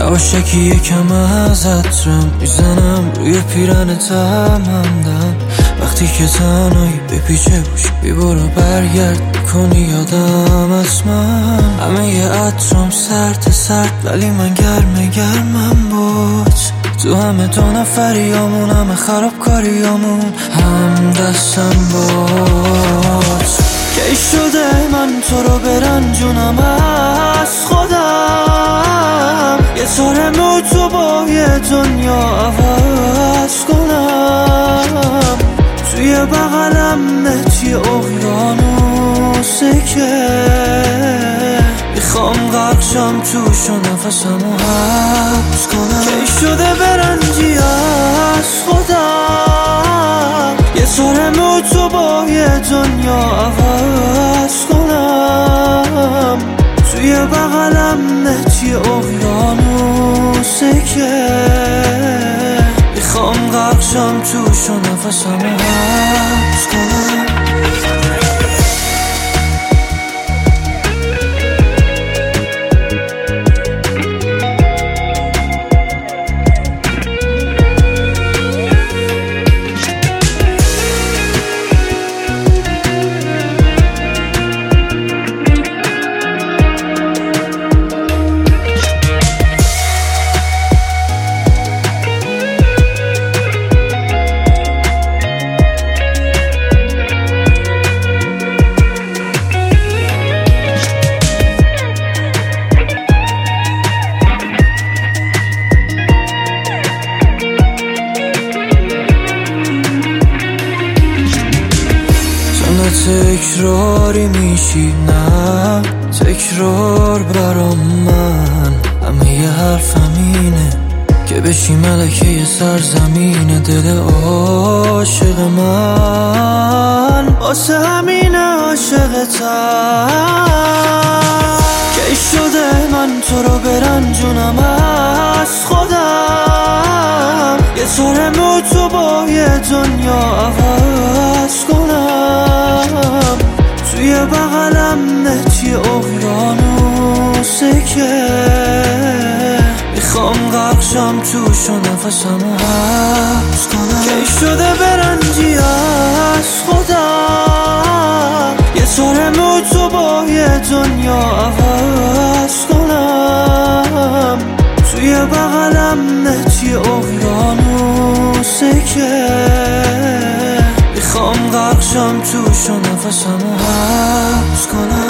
یواشکی یکم از عطرم میزنم روی پیرن تمندم. وقتی که تنهایی بپیچه گوش بیبرو برگرد کنی یادم از من. همه ی عطرم سرد ولی من گرمم بود. تو همه دو نفریامون همه خرابکاریامون هم دستم بود. کی شده من تو رو برنجونم از خودم، یه طور تو با یه دنیا عوض کنم. توی بغلم نتی اقیانوسه که میخوام غرق شم توش و نفسمو حبس کنم. کی شده برنجی از خودم، یه طور تو با یه دنیا عوض کنم. توی بغلم نتی اقیانوسه که میخوام غرق شم توش و نفسمو حبس کنم. تکراری میشی نه تکرار برام من. همه ی حرفم اینه که بشی ملکه سرزمین دل عاشق من. واسه همینه عاشقتم. کی شده من تو رو برنجونم از خودم، یه طور تو با یه دنیا عوض کنم. توی بغلم نتی اقیانوسه که میخوام غرق شم توش و نفسمو حبس کنم. کی شده برنجی از خودم، یه طور تو با یه دنیا عوض کنم. توی بغلم نتی اقیانوسه که میخوام غرق شم توش و نفسمو حبس کنم.